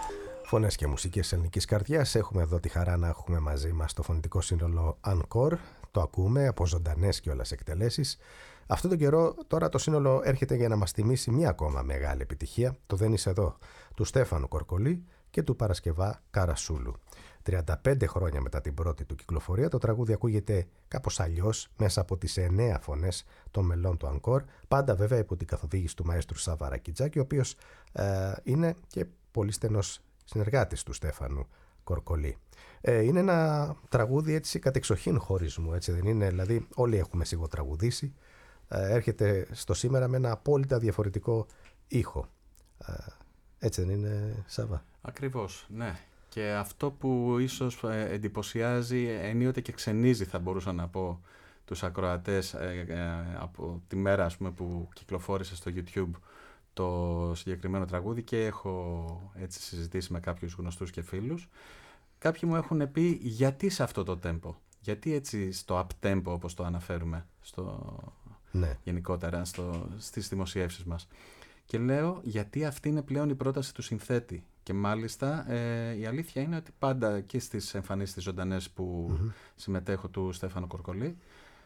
Φωνές και μουσικές της ελληνικής καρδιάς. Έχουμε εδώ τη χαρά να έχουμε μαζί μας το φωνητικό σύνολο Encore. Το ακούμε από ζωντανές κιόλας εκτελέσεις. Αυτόν τον καιρό τώρα το σύνολο έρχεται για να μας θυμίσει μια ακόμα μεγάλη επιτυχία. Το «Δεν είσαι εδώ» του Στέφανου Κορκολή και του Παρασκευά Καρασούλου. τριάντα πέντε χρόνια μετά την πρώτη του κυκλοφορία, το τραγούδι ακούγεται κάπως αλλιώς μέσα από τις εννέα φωνές των μελών του Ανκόρ, πάντα βέβαια υπό την καθοδήγηση του μαέστρου Σάβα Ρακιτζάκη, ο οποίος ε, είναι και πολύ στενός συνεργάτης του Στέφανου Κορκολή. Ε, είναι ένα τραγούδι έτσι κατεξοχήν χωρισμού, έτσι δεν είναι? Δηλαδή όλοι έχουμε σιγοτραγουδήσει. Ε, έρχεται στο σήμερα με ένα απόλυτα διαφορετικό ήχο. Ε, έτσι δεν είναι, Σάβα? Ακριβώς, ναι. Και αυτό που ίσως εντυπωσιάζει, ενίοτε και ξενίζει, θα μπορούσα να πω, τους ακροατές ε, ε, από τη μέρα, ας πούμε, που κυκλοφόρησε στο YouTube το συγκεκριμένο τραγούδι και έχω έτσι συζητήσει με κάποιους γνωστούς και φίλους. Κάποιοι μου έχουν πει γιατί σε αυτό το tempo, γιατί έτσι στο up tempo όπως το αναφέρουμε στο, ναι. γενικότερα στο, στις δημοσιεύσεις μας. Και λέω γιατί αυτή είναι πλέον η πρόταση του συνθέτη. Και μάλιστα ε, η αλήθεια είναι ότι πάντα και στις εμφανίσεις τις ζωντανές που mm-hmm. συμμετέχω του Στέφανου Κορκολή,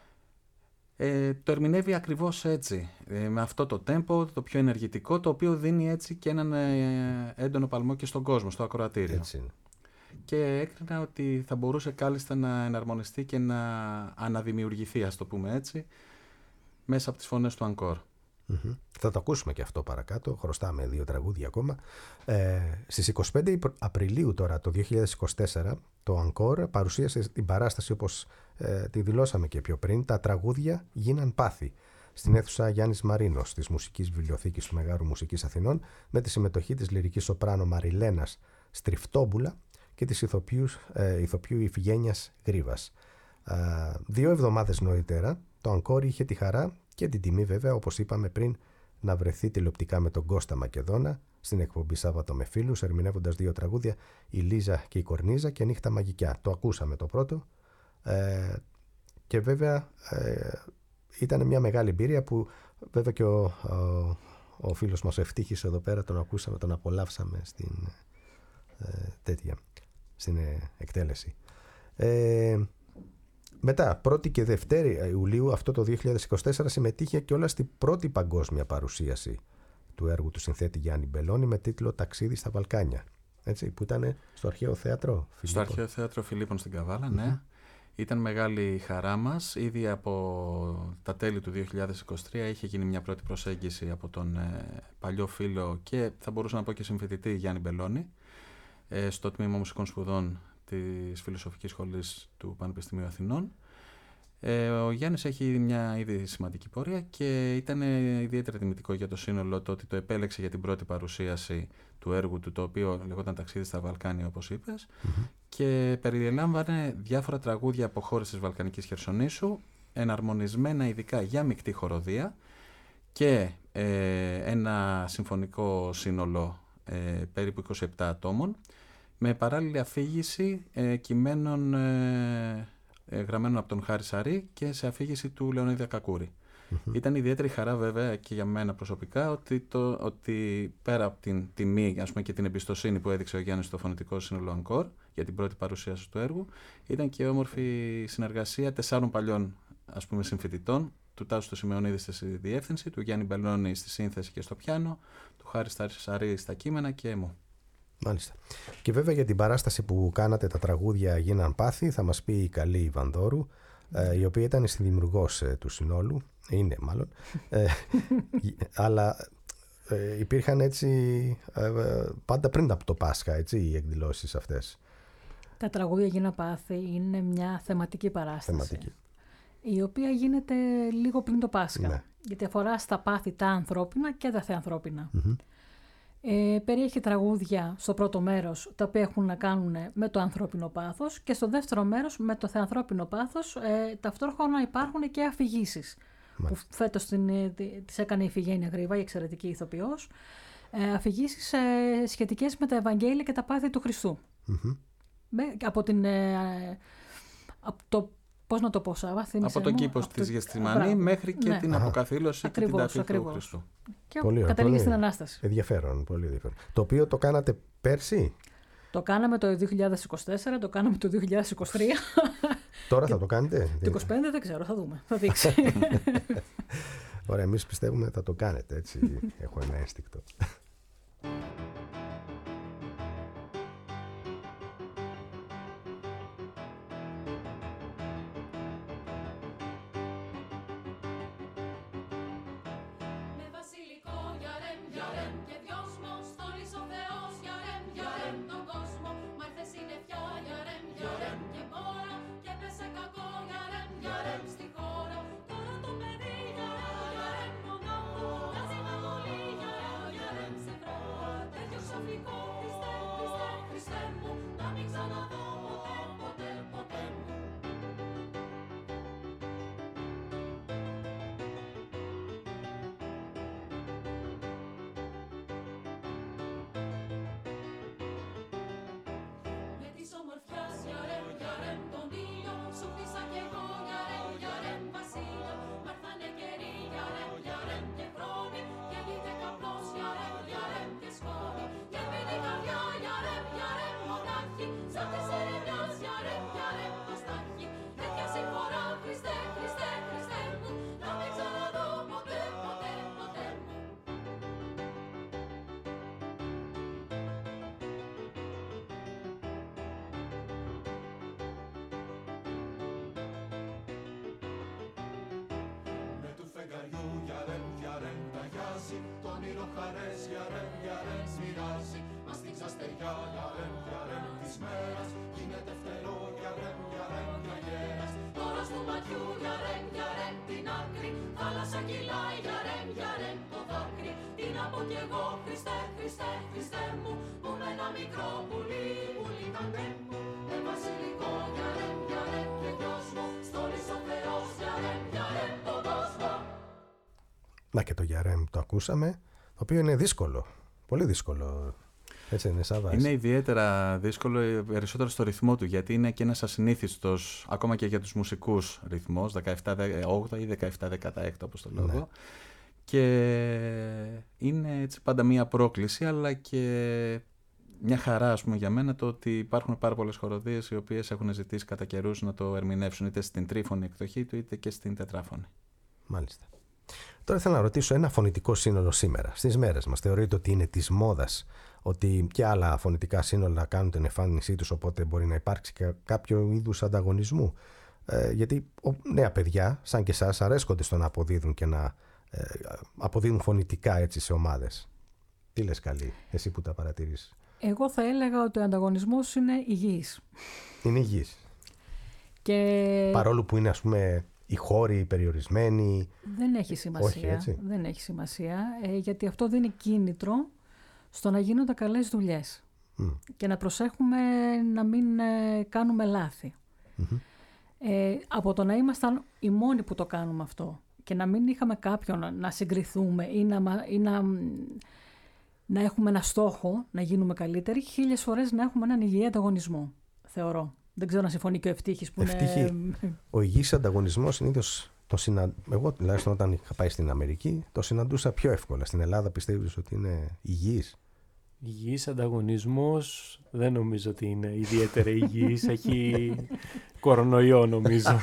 ε, το ερμηνεύει ακριβώς έτσι, ε, με αυτό το tempo, το πιο ενεργητικό, το οποίο δίνει έτσι και έναν ε, έντονο παλμό και στον κόσμο, στο ακροατήριο. Έτσι είναι. Και έκρινα ότι θα μπορούσε κάλλιστα να εναρμονιστεί και να αναδημιουργηθεί, ας το πούμε έτσι, μέσα από τις φωνές του Ανκόρ. Mm-hmm. Θα το ακούσουμε και αυτό παρακάτω. Χρωστάμε δύο τραγούδια ακόμα. Ε, στις είκοσι πέντε Απριλίου τώρα το δύο χιλιάδες είκοσι τέσσερα το Ανκόρ παρουσίασε την παράσταση, όπως ε, τη δηλώσαμε και πιο πριν, «Τα τραγούδια γίναν πάθη» στην αίθουσα Γιάννης Μαρίνος της Μουσικής Βιβλιοθήκης του Μεγάρου Μουσικής Αθηνών, με τη συμμετοχή της λυρικής σοπράνο Μαριλένας Στριφτόμπουλα και της ηθοποιούς, ε, ηθοποιού Ιφηγένειας Γρίβας. Ε, δύο εβδομάδες νωρίτερα το Ανκόρ είχε τη χαρά και την τιμή, βέβαια, όπως είπαμε πριν, να βρεθεί τηλεοπτικά με τον Κώστα Μακεδόνα στην εκπομπή Σάββατο με φίλους, ερμηνεύοντας δύο τραγούδια, «Η Λίζα και η Κορνίζα» και «Νύχτα μαγικιά». Το ακούσαμε το πρώτο ε, και βέβαια ε, ήταν μια μεγάλη εμπειρία που βέβαια και ο, ο, ο φίλος μας ο Ευτύχης εδώ πέρα τον ακούσαμε, τον απολαύσαμε στην, ε, τέτοια, στην ε, εκτέλεση. Ε, Μετά, πρώτη και Δευτέρα Ιουλίου αυτό το δύο χιλιάδες είκοσι τέσσερα συμμετείχε και όλα στην πρώτη παγκόσμια παρουσίαση του έργου του συνθέτη Γιάννη Μπελόνη με τίτλο «Ταξίδι στα Βαλκάνια», έτσι, που ήταν στο Αρχαίο Θέατρο Φιλίππων. Στο Αρχαίο Θέατρο Φιλίππων στην Καβάλα, ναι. Mm-hmm. Ήταν μεγάλη χαρά μας. Ήδη από τα τέλη του δύο χιλιάδες είκοσι τρία είχε γίνει μια πρώτη προσέγγιση από τον ε, παλιό φίλο και θα μπορούσα να πω και συμφοιτητή Γιάννη Μπελόνη ε, στο Τμήμα Μουσικών Σπουδών της Φιλοσοφικής Σχολής του Πανεπιστημίου Αθηνών. Ε, ο Γιάννης έχει μια ήδη σημαντική πορεία και ήταν ιδιαίτερα τιμητικό για το σύνολο το ότι το επέλεξε για την πρώτη παρουσίαση του έργου του, το οποίο λεγόταν «Ταξίδι στα Βαλκάνια», όπως είπες, mm-hmm. και περιλάμβανε διάφορα τραγούδια από χώρες της Βαλκανικής Χερσονήσου, εναρμονισμένα ειδικά για μεικτή χοροδία και ε, ένα συμφωνικό σύνολο ε, περίπου είκοσι επτά ατόμων, με παράλληλη αφήγηση ε, κειμένων ε, ε, γραμμένων από τον Χάρη Σαρή και σε αφήγηση του Λεωνίδα Κακούρη. Mm-hmm. Ήταν ιδιαίτερη χαρά βέβαια και για μένα προσωπικά ότι, το, ότι πέρα από την τιμή, ας πούμε, και την εμπιστοσύνη που έδειξε ο Γιάννης στο φωνητικό σύνολο Ανκόρ για την πρώτη παρουσίαση του έργου, ήταν και όμορφη συνεργασία τεσσάρων παλιών, ας πούμε, συμφοιτητών, του Τάσου του Σημεωνίδη στη διεύθυνση, του Γιάννη Μπελόνη στη σύνθεση και στο πιάνο, του Χάρη Σαρή στα κείμενα και μου. Μάλιστα. Και βέβαια για την παράσταση που κάνατε «Τα τραγούδια γίναν πάθη» θα μας πει η καλή Ιβανδόρου, ε, η οποία ήταν συνδημιουργός ε, του συνόλου, είναι μάλλον, ε, αλλά ε, υπήρχαν έτσι ε, πάντα πριν από το Πάσχα, έτσι, οι εκδηλώσεις αυτές. «Τα τραγούδια γίναν πάθη» είναι μια θεματική παράσταση, θεματική. η οποία γίνεται λίγο πριν το Πάσχα, ναι. γιατί αφορά στα πάθη τα ανθρώπινα και τα θεανθρώπινα. Mm-hmm. Ε, περιέχει τραγούδια στο πρώτο μέρος τα οποία έχουν να κάνουν με το ανθρώπινο πάθος και στο δεύτερο μέρος με το θεανθρώπινο πάθος. Ε, ταυτόχρονα υπάρχουν και αφηγήσεις που φέτος την, τις έκανε η Ιφηγένεια Γρίβα, η εξαιρετική ηθοποιός. Ε, αφηγήσεις ε, σχετικές με τα Ευαγγέλια και τα πάθη του Χριστού. Mm-hmm. Με, από, την, ε, από το πώς να το πω, Σάβα, από τον κήπο της Γεθσιμανή μέχρι και ναι. την αποκαθήλωση και την ταφή του Χριστού. Και καταλήγει στην Ανάσταση. Ενδιαφέρον, πολύ ενδιαφέρον. Το οποίο το κάνατε πέρσι? Το κάναμε το δύο χιλιάδες είκοσι τέσσερα, το κάναμε το δύο χιλιάδες είκοσι τρία. Τώρα θα το κάνετε? Το είκοσι πέντε δεν ξέρω, θα δούμε, θα δείξει. Ωραία, εμείς πιστεύουμε θα το κάνετε, έτσι έχω ένα ένστικτο. όνειρο χαρές, για ρεμ, για ρεμ μοιράζει. Μα στην ξαστεριά, για ρεμ, για ρεμ της μέρας, γίνεται φτερό, για ρεμ, για ρεμ, για γέρας. Τώρα στο ματιού, για ρεμ, για ρεμ την άκρη, θάλασσα κυλάει, για ρεμ, για ρεμ το δάκρυ. Τι να πω κι εγώ, Χριστέ, Χριστέ, Χριστέ μου, που με ένα μικρό πουλί, πουλί ταντέμ μου, με βασιλικό, για ρεμ, για ρεμ και γιος μου, στόλισε ο Θεός, για ρεμ, για ρεμ τον κόσμο. Να και το Γιαρέμ το ακούσαμε, το οποίο είναι δύσκολο, πολύ δύσκολο. Έτσι είναι, Σάββα. Είναι ιδιαίτερα δύσκολο, περισσότερο στο ρυθμό του, γιατί είναι και ένας ασυνήθιστος, ακόμα και για τους μουσικούς ρυθμός, δεκαεπτά όγδοα ή δεκαεπτά δεκαέξι όπως το λόγο. Ναι. Και είναι έτσι πάντα μία πρόκληση, αλλά και μια χαρά, ας πούμε, για μένα το ότι υπάρχουν πάρα πολλές χοροδίες οι οποίες έχουν ζητήσει κατά καιρούς να το ερμηνεύσουν είτε στην τρίφωνη εκδοχή του είτε και στην τετράφωνη. Μάλιστα. Τώρα ήθελα να ρωτήσω ένα φωνητικό σύνολο σήμερα, στις μέρες μας. Θεωρείτε ότι είναι της μόδας, ότι και άλλα φωνητικά σύνολα κάνουν την εμφάνισή τους, οπότε μπορεί να υπάρξει και κάποιο είδους ανταγωνισμού? Ε, γιατί ο, νέα παιδιά, σαν και εσάς, αρέσκονται στο να αποδίδουν και να ε, αποδίδουν φωνητικά έτσι σε ομάδες. Τι λες, Καλή, εσύ που τα παρατηρείς? Εγώ θα έλεγα ότι ο ανταγωνισμός είναι υγιής. Είναι υγιής. Και... παρόλο που είναι, ας πούμε, οι χώροι περιορισμένοι. Δεν έχει σημασία. Όχι, έτσι. Δεν έχει σημασία, ε, γιατί αυτό δίνει κίνητρο στο να γίνονται καλές δουλειές. Mm. Και να προσέχουμε να μην ε, κάνουμε λάθη. Mm-hmm. Ε, από το να ήμασταν οι μόνοι που το κάνουμε αυτό και να μην είχαμε κάποιον να συγκριθούμε ή να, ή να, να έχουμε ένα στόχο να γίνουμε καλύτεροι, χίλιες φορές να έχουμε έναν υγιή ανταγωνισμό, θεωρώ. Δεν ξέρω να συμφωνεί και ο Ευτύχης που Ευτύχη. είναι... Ο υγιής ανταγωνισμός συνήθως το συνα... εγώ τουλάχιστον όταν είχα πάει στην Αμερική το συναντούσα πιο εύκολα. Στην Ελλάδα πιστεύεις ότι είναι υγιής? Υγιής ανταγωνισμός δεν νομίζω ότι είναι ιδιαίτερα υγιής. Έχει κορονοϊό νομίζω.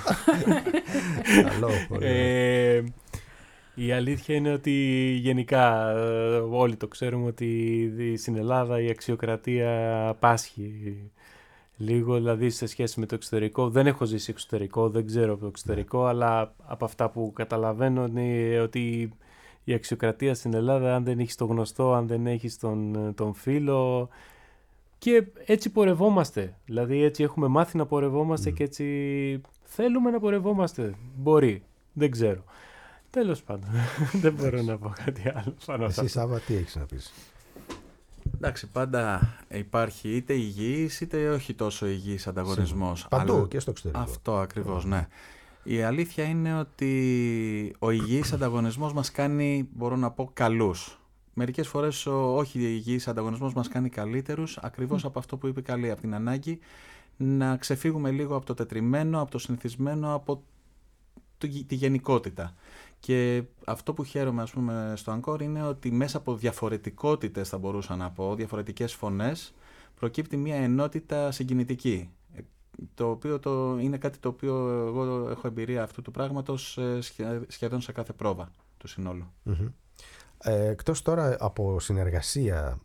Καλό, πολύ. ε, η αλήθεια είναι ότι γενικά όλοι το ξέρουμε ότι στην Ελλάδα η αξιοκρατία πάσχει λίγο, δηλαδή σε σχέση με το εξωτερικό. Δεν έχω ζήσει εξωτερικό, δεν ξέρω από το εξωτερικό, yeah. αλλά από αυτά που καταλαβαίνω είναι ότι η αξιοκρατία στην Ελλάδα, αν δεν έχεις το γνωστό, αν δεν έχεις τον, τον φίλο, και έτσι πορευόμαστε. Δηλαδή έτσι έχουμε μάθει να πορευόμαστε mm. και έτσι θέλουμε να πορευόμαστε. Μπορεί, δεν ξέρω. Τέλος πάντων, δεν μπορώ να πω κάτι άλλο πάνω. Εσύ, Σάββα, τι έχεις να πεις? Εντάξει, πάντα υπάρχει είτε υγιής είτε όχι τόσο υγιής ανταγωνισμός. Παντού αλλά... και στο εξωτερικό. Αυτό ακριβώς, ναι. Η αλήθεια είναι ότι ο υγιής ανταγωνισμός μας κάνει, μπορώ να πω, καλούς. Μερικές φορές ο όχι υγιής ανταγωνισμός μας κάνει καλύτερους, ακριβώς mm. από αυτό που είπε Καλή, από την ανάγκη να ξεφύγουμε λίγο από το τετριμένο, από το συνηθισμένο, από το, τη γενικότητα. Και αυτό που χαίρομαι, ας πούμε, στο Ανκόρ είναι ότι μέσα από διαφορετικότητες, θα μπορούσα να πω, διαφορετικές φωνές, προκύπτει μια ενότητα συγκινητική. Το οποίο το, είναι κάτι το οποίο εγώ έχω εμπειρία αυτού του πράγματος σχεδόν σε κάθε πρόβα του συνόλου. Mm-hmm. Ε, εκτός τώρα από συνεργασία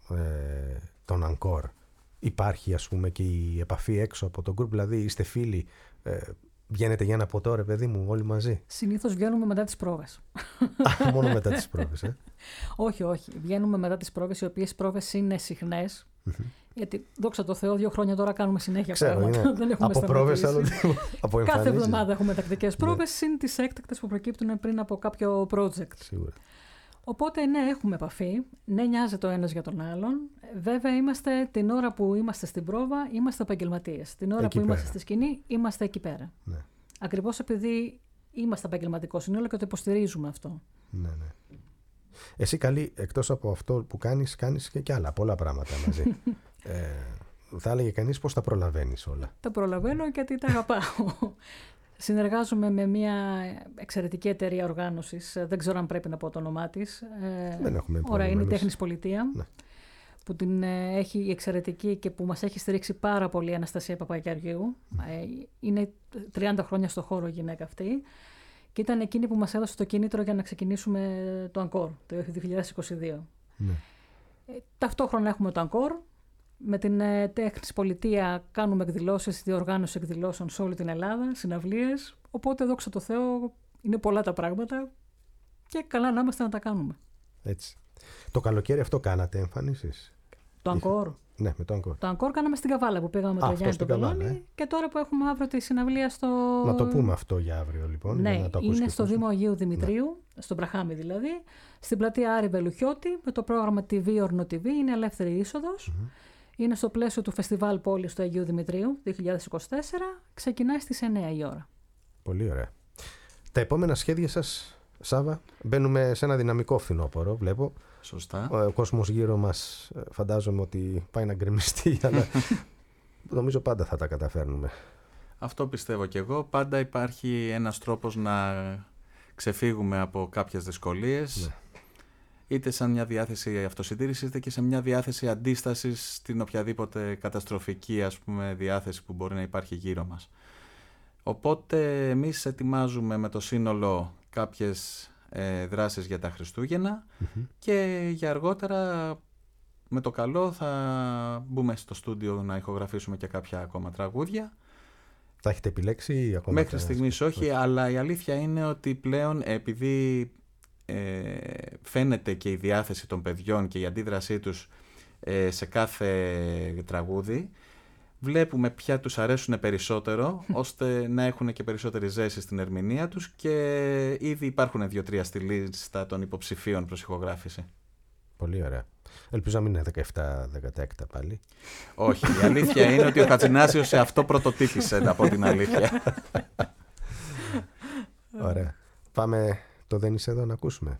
ε, των Ανκόρ, υπάρχει, ας πούμε, και η επαφή έξω από τον group, δηλαδή είστε φίλοι, ε, βγαίνετε για ένα ποτό, ρε παιδί μου, όλοι μαζί? Συνήθως βγαίνουμε μετά τις πρόβες. Μόνο μετά τις πρόβες, ε? όχι, όχι. Βγαίνουμε μετά τις πρόβες, οι οποίες πρόβες είναι συχνές. Mm-hmm. Γιατί, δόξα τω Θεώ, δύο χρόνια τώρα κάνουμε συνέχεια Ξέρω, πράγματα. Δεν έχουμε από πρόβες, άλλο από εμφανίσεις. Κάθε εβδομάδα έχουμε τακτικές πρόβες, συν τις έκτακτες που προκύπτουν πριν από κάποιο project. Σίγουρα. Οπότε, ναι, έχουμε επαφή. Ναι, νοιάζεται ο ένας για τον άλλον. Βέβαια, είμαστε την ώρα που είμαστε στην πρόβα, είμαστε επαγγελματίες. Την ώρα εκεί που πέρα. είμαστε στη σκηνή, είμαστε εκεί πέρα. Ναι. Ακριβώς επειδή είμαστε επαγγελματικό συνόλο και το υποστηρίζουμε αυτό. Ναι, ναι. Εσύ, Καλή, εκτός από αυτό που κάνεις, κάνεις και, και άλλα, πολλά πράγματα μαζί. ε, θα έλεγε κανείς πώς τα προλαβαίνεις όλα. Τα προλαβαίνω γιατί τα αγαπάω. Συνεργάζομαι με μια εξαιρετική εταιρεία οργάνωσης, δεν ξέρω αν πρέπει να πω το όνομά της. Δεν έχουμε Ωραία, είναι η Τέχνης Πολιτεία, ναι. που την έχει η εξαιρετική και που μας έχει στηρίξει πάρα πολύ η Αναστασία Παπαγιαριού. Mm. Είναι τριάντα χρόνια στο χώρο η γυναίκα αυτή και ήταν εκείνη που μας έδωσε το κίνητρο για να ξεκινήσουμε το Ανκόρ το δύο χιλιάδες είκοσι δύο. Mm. Ταυτόχρονα έχουμε το Ανκόρ. Με την Τέχνης Πολιτεία κάνουμε εκδηλώσεις, διοργάνωση εκδηλώσεων σε όλη την Ελλάδα, συναυλίες. Οπότε, δόξα τω Θεώ, είναι πολλά τα πράγματα και καλά να είμαστε να τα κάνουμε. Έτσι. Το καλοκαίρι αυτό κάνατε εμφανίσεις? Το Αγκόρ. Ναι, με το Αγκόρ. Το Αγκόρ κάναμε στην Καβάλα που πήγαμε με τον Γιάννη τον Πελώνη. Ε. Και τώρα που έχουμε αύριο τη συναυλία στο. Να το πούμε αυτό για αύριο λοιπόν. Ναι, για να το είναι στο Δήμο Αγίου Δημητρίου, ναι. στον Μπραχάμι δηλαδή, στην πλατεία Άρη Βελουχιώτη, με το πρόγραμμα τι βι or No τι βι, είναι ελεύθερη είσοδος. Mm-hmm. Είναι στο πλαίσιο του Φεστιβάλ Πόλης του Αγίου Δημητρίου δύο χιλιάδες είκοσι τέσσερα. Ξεκινάει στις εννιά η ώρα. Πολύ ωραία. Τα επόμενα σχέδια σας, Σάβα, μπαίνουμε σε ένα δυναμικό φθινόπωρο, βλέπω. Σωστά. Ο, ο κόσμος γύρω μας φαντάζομαι ότι πάει να γκρεμιστεί, αλλά νομίζω πάντα θα τα καταφέρνουμε. Αυτό πιστεύω κι εγώ. Πάντα υπάρχει ένας τρόπος να ξεφύγουμε από κάποιες δυσκολίες. Ναι. Είτε σαν μια διάθεση αυτοσυντήρησης, είτε και σε μια διάθεση αντίστασης στην οποιαδήποτε καταστροφική, ας πούμε, διάθεση που μπορεί να υπάρχει γύρω μας. Οπότε εμείς ετοιμάζουμε με το σύνολο κάποιες ε, δράσεις για τα Χριστούγεννα mm-hmm. και για αργότερα με το καλό θα μπούμε στο στούντιο να ηχογραφήσουμε και κάποια ακόμα τραγούδια. Θα έχετε επιλέξει ή ακόμα? Μέχρι στιγμής όχι, όχι, αλλά η αλήθεια είναι ότι πλέον επειδή ε, φαίνεται και η διάθεση των παιδιών και η αντίδρασή τους ε, σε κάθε τραγούδι, βλέπουμε ποια τους αρέσουν περισσότερο, ώστε να έχουν και περισσότερη ζέση στην ερμηνεία τους και ήδη υπάρχουν δύο-τρία στη λίστα των υποψηφίων προς ηχογράφηση. Πολύ ωραία. Ελπίζω να μην είναι δεκαεπτά δεκατέκτα πάλι. Όχι, η αλήθεια είναι ότι ο Χατζηνάσιος σε αυτό πρωτοτύπησε, να πω την αλήθεια. Ωραία. Πάμε το «Δεν είσαι εδώ» να ακούσουμε.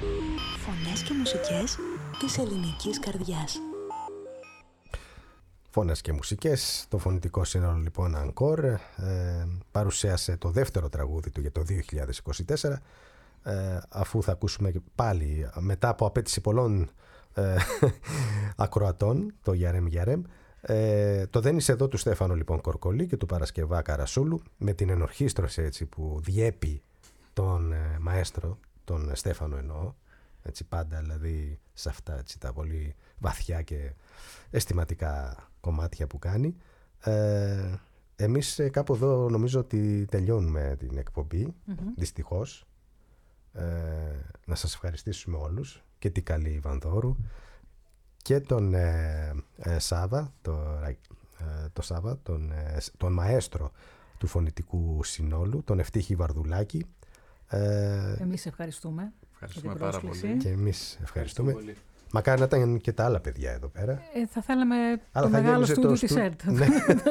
Και μουσικές της ελληνικής καρδιάς. Φωνές και μουσικές. Το φωνητικό σύνολο λοιπόν Encore ε, παρουσίασε το δεύτερο τραγούδι του για το δύο χιλιάδες είκοσι τέσσερα, ε, αφού θα ακούσουμε πάλι μετά από απέτηση πολλών ε, ακροατών το Γιαρέμ Γιαρέμ. Ε, το «Δεν είσαι εδώ» του Στέφανο λοιπόν Κορκολί και του Παρασκευά Καρασούλου, με την ενορχήστρωση έτσι που διέπει τον ε, μαέστρο, τον Στέφανο εννοώ, έτσι πάντα δηλαδή σε αυτά έτσι, τα πολύ βαθιά και αισθηματικά κομμάτια που κάνει. Ε, εμείς ε, κάπου εδώ νομίζω ότι τελειώνουμε την εκπομπή, mm-hmm. δυστυχώς. Ε, να σας ευχαριστήσουμε όλους και την καλή Βανδόρου και τον ε, ε, Σάβα, το, ε, το Σάβα, τον, ε, τον μαέστρο του φωνητικού συνόλου, τον Ευτύχη Βαρδουλάκη. Ε, εμείς ευχαριστούμε. Ευχαριστούμε πάρα πολύ. Και εμείς ευχαριστούμε. Μακάρι να ήταν και τα άλλα παιδιά εδώ πέρα. Ε, θα θέλαμε αλλά το θα μεγάλο στούντιο της στου... ΕΡΤ. Ναι.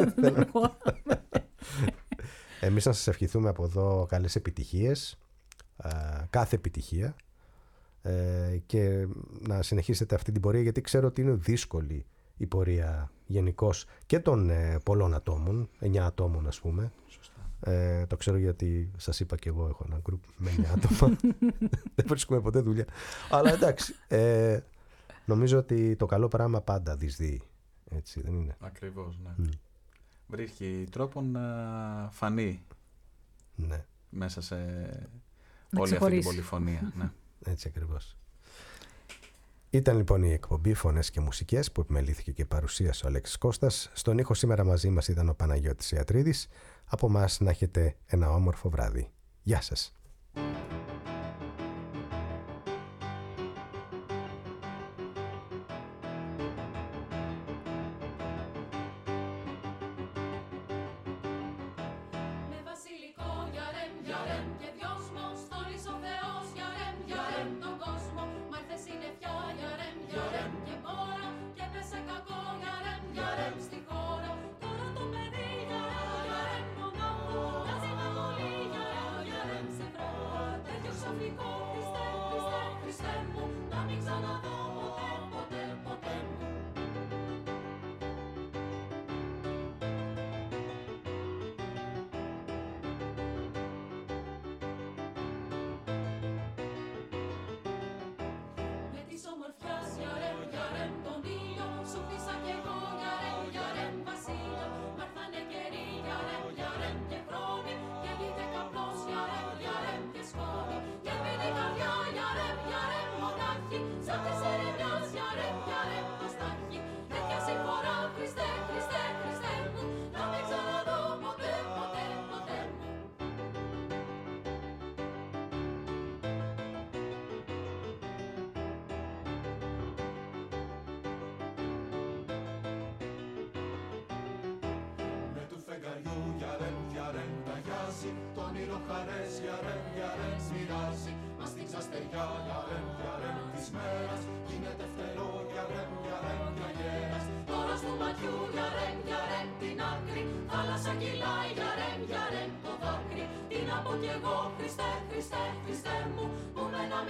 Εμείς να σας ευχηθούμε από εδώ καλές επιτυχίες, κάθε επιτυχία, και να συνεχίσετε αυτή την πορεία, γιατί ξέρω ότι είναι δύσκολη η πορεία γενικώς και των πολλών ατόμων, εννιά ατόμων ας πούμε. Ε, το ξέρω γιατί σας είπα και εγώ έχω ένα γκρουπ με εννιά άτομα. Δεν βρίσκουμε ποτέ δουλειά. Αλλά εντάξει, ε, νομίζω ότι το καλό πράγμα πάντα δυσδύει. Έτσι δεν είναι? Ακριβώς, ναι. Mm. Βρίσκει τρόπο να φανεί, ναι, μέσα σε να όλη ξεχωρίσει. Αυτή την πολυφωνία. Ναι. Έτσι ακριβώς. Ήταν λοιπόν η εκπομπή Φωνές και Μουσικές που επιμελήθηκε και παρουσίασε ο Αλέξης Κώστας. Στον ήχο σήμερα μαζί μας ήταν ο Παναγιώτης Ιατρίδης. Από μας να έχετε ένα όμορφο βράδυ. Γεια σας. Το όνειρο χαρές για ρεμ, για ρεμ μοιράζει. Μας την ξαστεριά για ρεμ, για ρεμ της μέρας. Γίνεται φτερό για ρεμ, για ρεμ για γέρας. Τώρα στο ματιού για ρεμ, για ρεμ την άκρη. Θάλασσα κυλάει για ρεμ, για ρεμ το δάκρυ. Τι να πω κι εγώ, Χριστέ, Χριστέ, Χριστέ μου, που με ένα